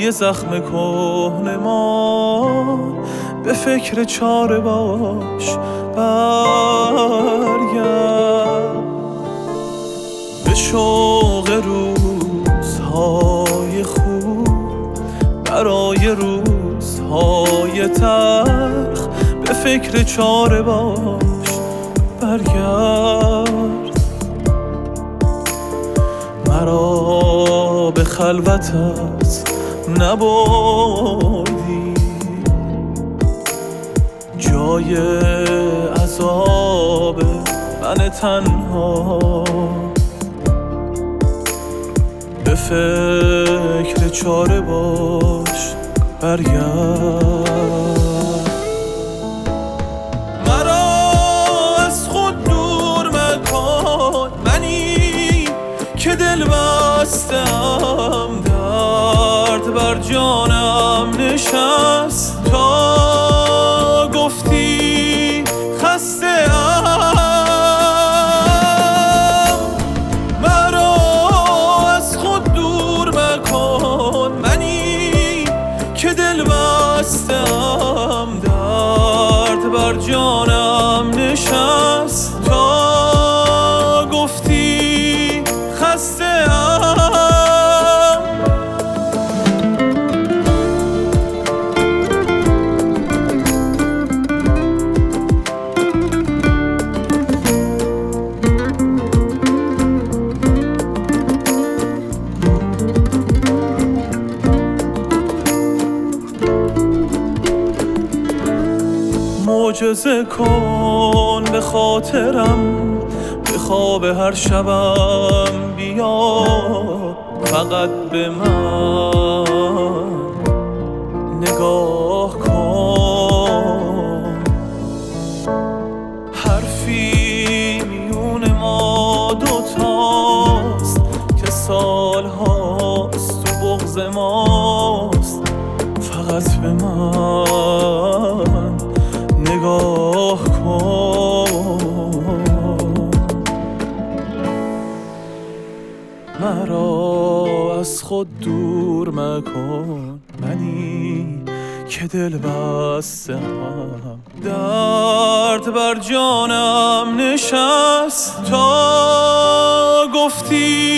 روی زخم کهنمان به فکر چاره باش برگرد، به شوق روزهای خوب برای روزهای تلخ به فکر چاره باش برگرد. مرا به خلوتت نبردی، جای عذاب من تنها، به فکر چاره باش برگرد. مرا از خود دور مکن، منی که دل بستم، درد بر جانم نشست تا گفتی خسته ام. مرا از خود دور مکن، منی که دل بستم، درد بر جانم نشست تا گفتی خسته ام. معجزه کن به خاطرم، به خواب هر شبم بیا، فقط به من نگاه کن. حرفی میون ما دوتاست که سالهاست تو بغض ماست، فقط به من نگاه کن. مرا از خود دور مکن، منی که دل بستم، درد بر جانم نشست تا گفتی